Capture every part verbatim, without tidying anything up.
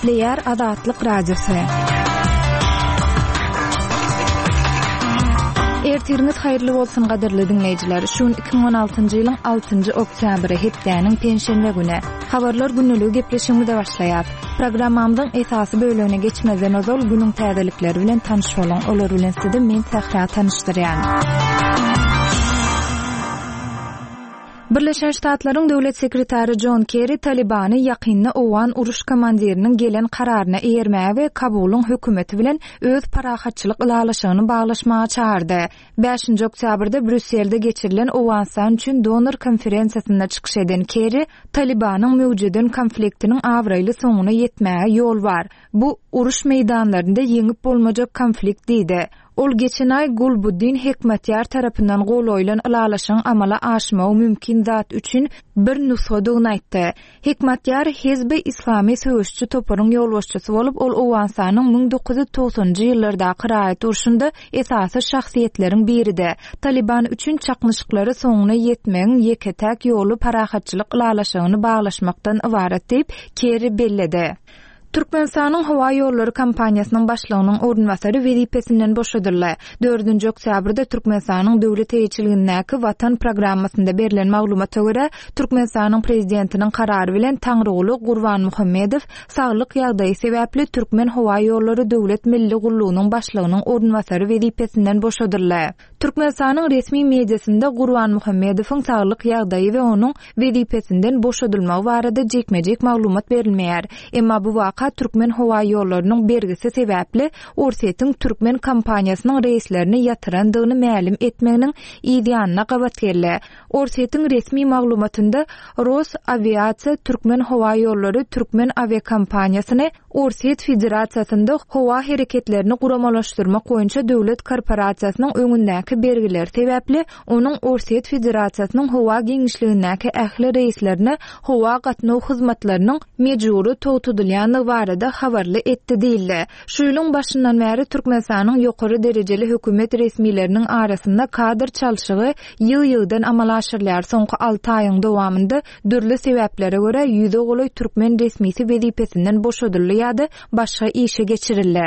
Gepleýär Azatlyk Radiosu. Ertiriniz haýyrly bolsun gaderli dinleýijiler. Şun iki bin on altyncy ýylyň altynjy oktýabry hepdäniň penşenbe güni. Habarlar günlügi gepleşiginde başlaýar. Programmamyň esasy bölügine geçmeden ozal günüň täzelikleri bilen tanyş bolan. Olar bilen sizde men Sahra tanışdyrýan. Birleşen Ştatlaryň döwlet sekretary John Kerry Talibany ýakynda owan uruş komandiriniň gelen kararyna eýermäge we Kabulyň hökümeti bilen öz parahatçylyk ýalaşygyny baglaşmaga çağırdy. beşinji oktýabrda Brüsselde geçirilen owansan üçin donor konferensiýasynda çykyş eden Kerry, Talibanyň mewjudyn konfliktiniň awraýly soňuna ýetmäge ýol bar. Bu uruş meýdanlarynda ýeňip bolmajak konflikt diýdi. Ol geçen ay Gulbuddin Hekmatyar tarapyndan golaýylan ýalaşyň amala aşmagy mümkin zat üçin bir nusxadygyny aýtdy. Hekmatyar Hezbi Islamy söwüşçi toparyň ýolbaşçysy bolup, ol owansanyň ming dokuz ýuz togsaňjy ýyllarda Qiraat urşunda esasy şahsiýetleriň biridi. Taliban üçin çakmyşyklary soňuna ýetmegiň ýeketäk ýolu parahatçylyk ýalaşygyny baglaşmakdan ibaret diýip Kerry belledi. Türkmenistanyň hawa ýollary kampaniýasynyň başlygynyň ornwasary wezipesinden boşadyldy. dördünji oktýabrda Türkmenistanyň döwlet eýçiligindäki Watan programmasynda berilen maglumata görä, Türkmenistanyň prezidentiniň karary bilen Taňrygoly Gurban Muhammedow saglyk ýagdaýy sebäpli Türkmen hawa ýollary döwlet milli gullugynyň başlygynyň ornwasary wezipesinden boşadyldy. Türkmenistanyň resmi mediasynda Gurban Muhammedowyň saglyk ýagdaýy we onuň wezipesinden boşadylmagy barada jekmejek maglumat berilmeýär. Emma bu waka Türkmen hawa ýollarynyň bergisi sebäpli Orsetň Türkmen kompaniýasynyň reislerini ýatyrandygyny ma'lum etmeginiň ýa-da gabat geldi. Orsetň resmi maglumatynda Rosaviasiýa Türkmen hawa ýollary Türkmen aviakompaniýasyny Orset Federasiýasynda hawa hereketlerini guramalaşdyrmak boýunça döwlet korporasiýasynyň öňündäki bergiler sebäpli onuň Orset Federasiýasynyň hawa geňişligindäki ähli reislerini hawa gatnaw hyzmatlarynyň mejburi togtudylýany barada habarly etdi diýildi. Şu ýylyň başyndan bäri Türkmenistanyň ýokary derejeli hökümet resmiýetleriniň arasynda kadr çalşygy ýyl-ýyldan amala aşyrylýar. Soňky alty aýyň dowamında dürli sebäplere görä ýüze goloý Türkmen resmiýeti wezipesinden boşadyldy ýa-da başga işe geçirildi.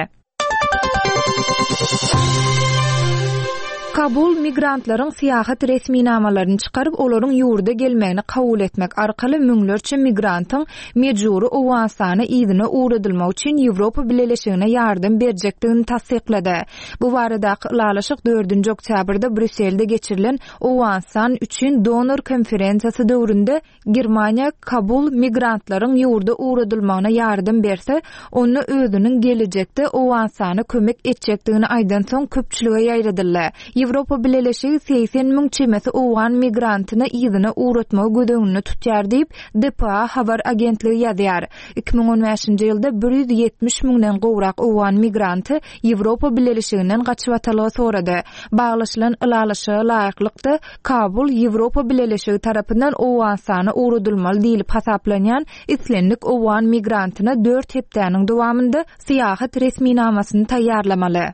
Kabul migrantlaryň syýahat resminamalaryny çykaryp olaryň ýurda gelmegini kabul etmek arkaly müňlerçe migrantyň mejburi owansany ýygyna uğradylmak üçin Ýewropa Birleşigine ýardym berjekdigini tasdiklady. Bu baradaky ýalaşyk dördünji oktýabrda Brüsselde geçirilen owansan üçin donor konferensiýasy döwründe Germaniýa kabul migrantlaryň ýurda uğradylmagyna ýardym berse, onu özüniň gelecekde owansany kömek etjekdigini aýdan soň köpçülige ýaýradyldy. Ýewropa Birleşigi seksen müň çemesi owan migrantyna ýygyna uğratmagy gödegini tutýar diýip D P A habar agentligi ýazýar. iki bin on beşinji ýylda bir ýüz ýetmiş müňden gowrak owan migranty Ýewropa Birleşiginden gaçyp atalagy sorady. Baglaşylan ýalaşyga laýyklykda Kabul Ýewropa Birleşigi tarapyndan owan sany uğradylmaly diýilip hasaplanýan islendik owan migrantyna dört hepdäniň dowamında syýahat resminamasyny taýýarlamaly.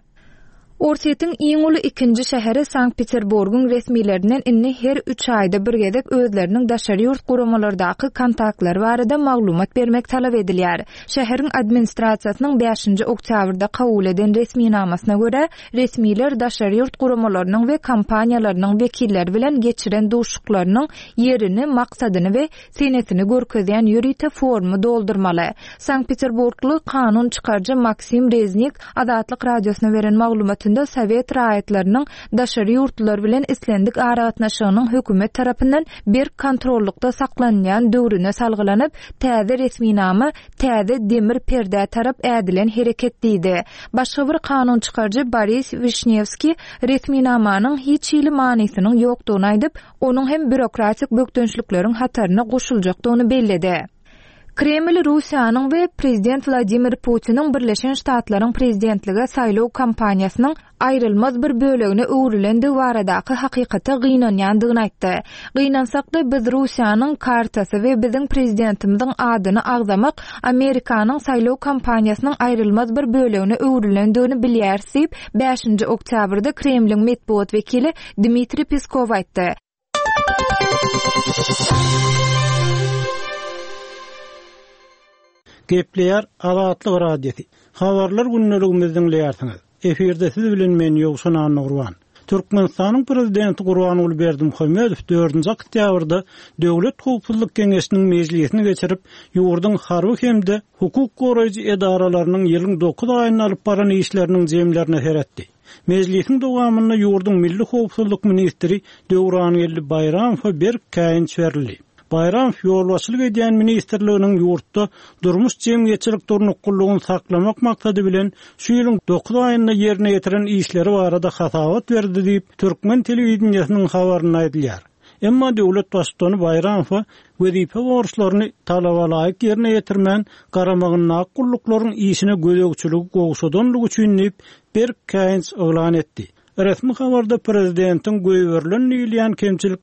Orsetň iň uly ikinji şäheri Sankt-Peterburgyň resmiýetlerinden inni her üç aýda bir gezek özleriniň daşary ýurt guramalardaky kontaktlary barada maglumat bermek talap edilýär. Şäheriň administrasiýasynyň beşinji oktýabrda kabul eden resminamasyna görä, resmiýetler daşary ýurt guramalarynyň we kompaniýalarynyň wekilleri bilen geçiren duşuklarynyň ýerini, maksadyny we senetini görkezýän ýürite formy doldurmaly. Sankt-Peterburgly kanun çykarjy Maksim Reznik Azatlyk Radiosyna beren maglumat Sowet raýatlarynyň daşary ýurtlar bilen islendik aragatnaşygynyň hökümet tarapyndan bir kontrollukda saklanýan döwrüne salgylanyp, täze resminama, täze demir perde tarap ädilen hereket diýdi. Başga bir kanun çykarjy Boris Vishnevski resminamanyň hiç ýyly manysynyň ýokdugyny aýdyp, onuň hem bürokratik bökdünçlikleriň hataryna goşuljakdygyny belledi. Kreml Russiýanyň we prezident Vladimir Putiniň Birleşen Ştatlaryň prezidentlige saýlaw kampaniýasynyň aýrylmaz bir bölegine öwrilendi baradaky hakykata gynanýandygyny aýtdy. Gynansak da biz Russiýanyň kartasy we biziň prezidentimiziň adyny agzamak Amerikanyň saýlaw kampaniýasynyň aýrylmaz bir bölegine öwrilendigini bilýäris diýip beşinji oktýabrda Kremliň medeniýet wekili Dmitri Peskov aýtdy. Gepleýär Azatlyk radiosi. Habarlar günneligimizden dinleýärsiňiz. Eferde siz bilen men Ýowşan Nurwan. Türkmenistanyň prezidenti Gurbanuly Berdimuhammedow dördünji oktýabrda Döwlet Howpsuzlyk Keňeşiniň mejlisini geçirip, ýurdun harby hemde hukuk goraýjy edaralarynyň ýylyň dokuz aýyny alyp baran işleriniň jemlerini heretdi. Mejlisiň dowamynda ýurdun milli howpsuzlyk ministri Döwranyeli Bayramow bir käýinç berildi. Bayram ýolbaşçylyk edýän ministrliginiň ýurtda durmuş jemgyýetçilik durnukylygyny saklamak maksady bilen şu ýylyň dokuz aýynda ýerine ýetiren işleri barada hasawat berdi diýip Türkmen telewizionynyň habaryny aýdylýar. Emma döwlet başçyny Bayramow wezipe borçlaryny talabalaýyk ýerine ýetirmän garamagyny naqullyklaryň işine gözegçiligi gowşadanlygy üçin bir käýinç oglan etdi. Resmi habarda prezidentiň göýberlen ýylýan kemçilik